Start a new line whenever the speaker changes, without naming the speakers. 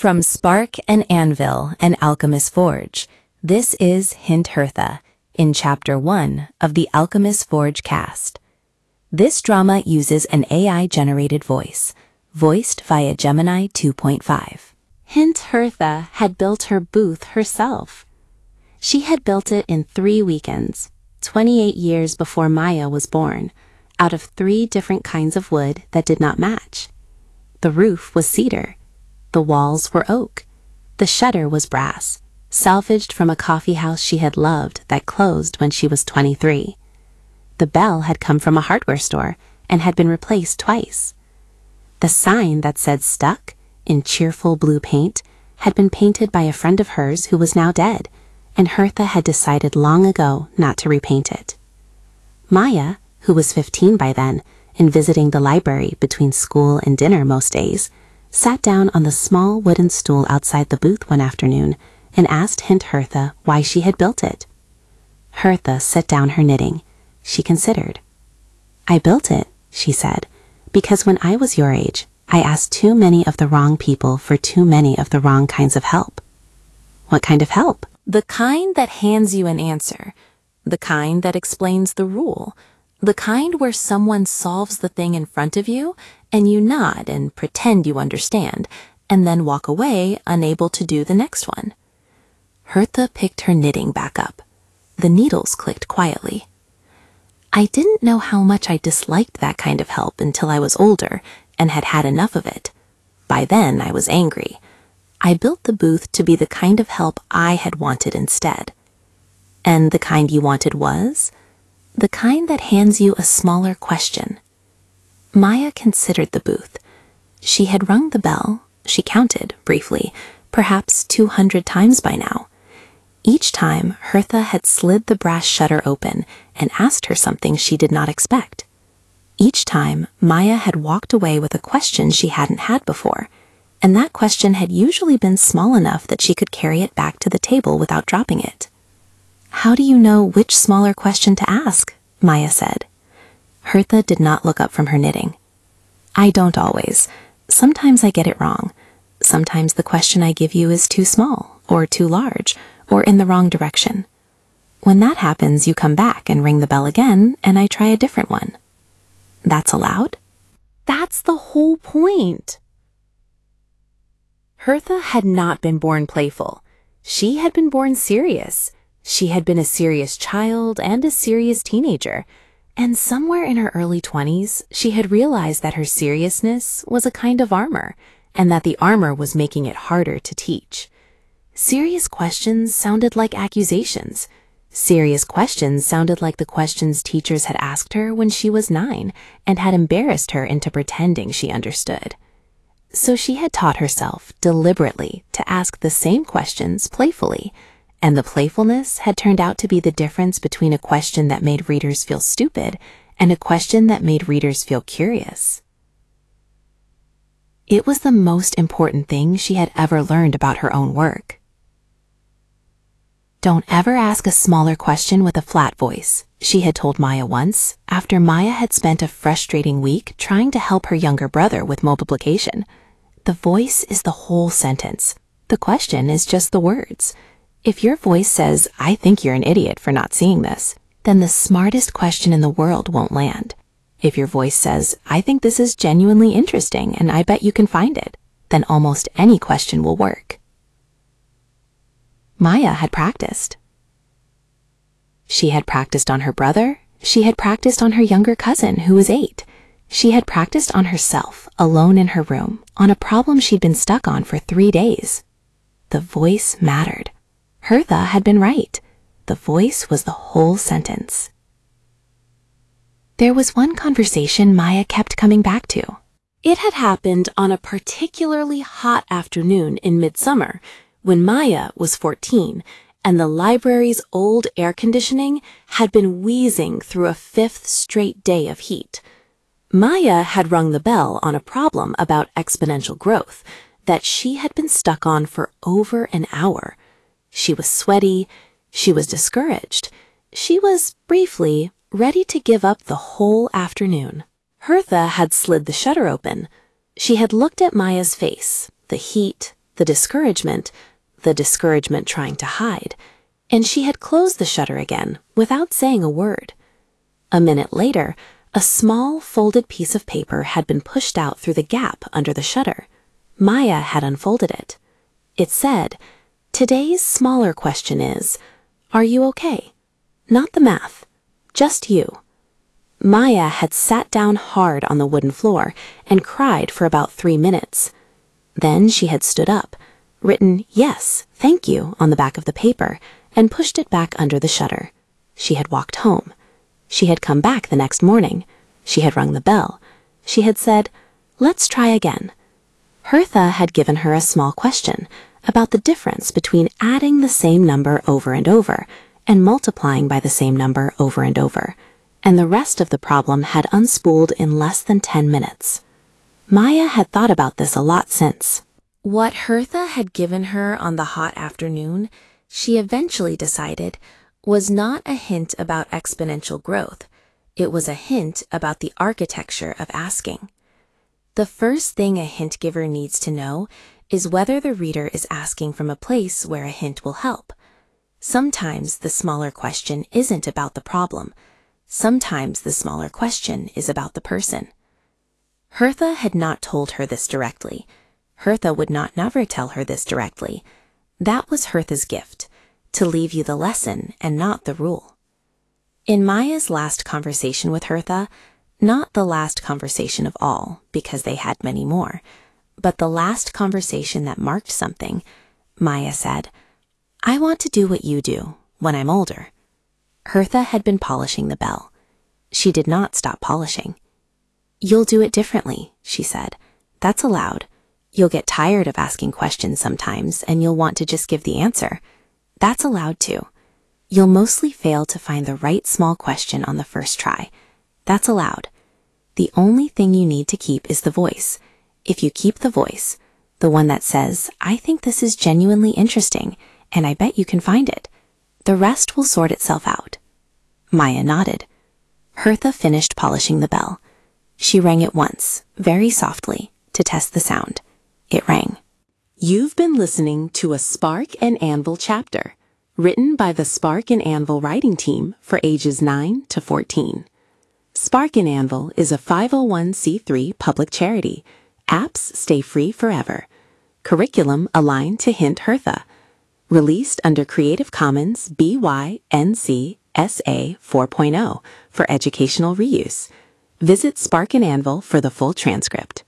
From Spark and Anvil, an Alchemist Forge, this is Hint Hertha, in Chapter 1 of the Alchemist Forge cast. This drama uses an AI-generated voice, voiced via Gemini 2.5.
Hint Hertha had built her booth herself. She had built it in 3 weekends, 28 years before Maya was born, out of 3 different kinds of wood that did not match. The roof was cedar. The walls were oak. The shutter was brass, salvaged from a coffee house she had loved that closed when she was 23. The bell had come from a hardware store and had been replaced twice. The sign that said "Stuck" in cheerful blue paint had been painted by a friend of hers who was now dead, and Hertha had decided long ago not to repaint it. Maya, who was 15 by then, and visiting the library between school and dinner most days, sat down on the small wooden stool outside the booth one afternoon and asked Hint Hertha why she had built it. Hertha set down her knitting. She considered. "I built it," she said, "because when I was your age, I asked too many of the wrong people for too many of the wrong kinds of help." "What kind of help?"
The kind that hands you an answer, the kind that explains the rule, the kind where someone solves the thing in front of you and you nod and pretend you understand, and then walk away unable to do the next one. Hertha picked her knitting back up. The needles clicked quietly. "I didn't know how much I disliked that kind of help until I was older and had had enough of it. By then I was angry. I built the booth to be the kind of help I had wanted instead." "And the kind you wanted was?" "The kind that hands you a smaller question." Maya considered the booth. She had rung the bell, she counted, briefly, perhaps 200 times by now. Each time, Hertha had slid the brass shutter open and asked her something she did not expect. Each time, Maya had walked away with a question she hadn't had before, and that question had usually been small enough that she could carry it back to the table without dropping it. "How do you know which smaller question to ask?" Maya said. Hertha did not look up from her knitting. "I don't always. Sometimes I get it wrong. Sometimes the question I give you is too small, or too large, or in the wrong direction. When that happens, you come back and ring the bell again, and I try a different one." "That's allowed?"
That's the whole point.
Hertha had not been born playful. She had been born serious. She had been a serious child and a serious teenager, and somewhere in her early 20s, she had realized that her seriousness was a kind of armor, and that the armor was making it harder to teach. Serious questions sounded like accusations. Serious questions sounded like the questions teachers had asked her when she was 9 and had embarrassed her into pretending she understood. So she had taught herself deliberately to ask the same questions playfully, and the playfulness had turned out to be the difference between a question that made readers feel stupid and a question that made readers feel curious. It was the most important thing she had ever learned about her own work. "Don't ever ask a smaller question with a flat voice," she had told Maya once, after Maya had spent a frustrating week trying to help her younger brother with multiplication. "The voice is the whole sentence. The question is just the words. If your voice says, 'I think you're an idiot for not seeing this,' then the smartest question in the world won't land. If your voice says, 'I think this is genuinely interesting and I bet you can find it,' then almost any question will work." Maya had practiced. She had practiced on her brother. She had practiced on her younger cousin, who was 8. She had practiced on herself, alone in her room, on a problem she'd been stuck on for 3 days. The voice mattered. Hertha had been right. The voice was the whole sentence. There was one conversation Maya kept coming back to. It had happened on a particularly hot afternoon in midsummer, when Maya was 14, and the library's old air conditioning had been wheezing through a 5th straight day of heat. Maya had rung the bell on a problem about exponential growth that she had been stuck on for over an hour. She was sweaty. She was discouraged. She was, briefly, ready to give up the whole afternoon. Hertha had slid the shutter open. She had looked at Maya's face, the heat, the discouragement trying to hide, and she had closed the shutter again without saying a word. A minute later, a small folded piece of paper had been pushed out through the gap under the shutter. Maya had unfolded it. It said, "Today's smaller question is, are you okay? Not the math, just you." Maya had sat down hard on the wooden floor and cried for about 3 minutes. Then she had stood up, written "Yes, thank you" on the back of the paper, and pushed it back under the shutter. She had walked home. She had come back the next morning. She had rung the bell. She had said, "Let's try again." Hertha had given her a small question about the difference between adding the same number over and over and multiplying by the same number over and over, and the rest of the problem had unspooled in less than 10 minutes. Maya had thought about this a lot since. What Hertha had given her on the hot afternoon, she eventually decided, was not a hint about exponential growth. It was a hint about the architecture of asking. The first thing a hint giver needs to know is whether the reader is asking from a place where a hint will help. Sometimes the smaller question isn't about the problem. Sometimes the smaller question is about the person. Hertha had not told her this directly. Hertha would not never tell her this directly. That was Hertha's gift, to leave you the lesson and not the rule. In Maya's last conversation with Hertha, not the last conversation of all, because they had many more, but the last conversation that marked something, Maya said, "I want to do what you do when I'm older." Hertha had been polishing the bell. She did not stop polishing. "You'll do it differently," she said. "That's allowed. You'll get tired of asking questions sometimes, and you'll want to just give the answer. That's allowed too. You'll mostly fail to find the right small question on the first try. That's allowed. The only thing you need to keep is the voice. If you keep the voice, the one that says, 'I think this is genuinely interesting, and I bet you can find it,' the rest will sort itself out." Maya nodded. Hertha finished polishing the bell. She rang it once, very softly, to test the sound. It rang. You've been listening to a Spark and Anvil chapter, written by the Spark and Anvil writing team for ages 9 to 14. Spark and Anvil is a 501c3 public charity. Apps stay free forever. Curriculum aligned to Hint Hertha. Released under Creative Commons BY-NC SA 4.0 for educational reuse. Visit Spark and Anvil for the full transcript.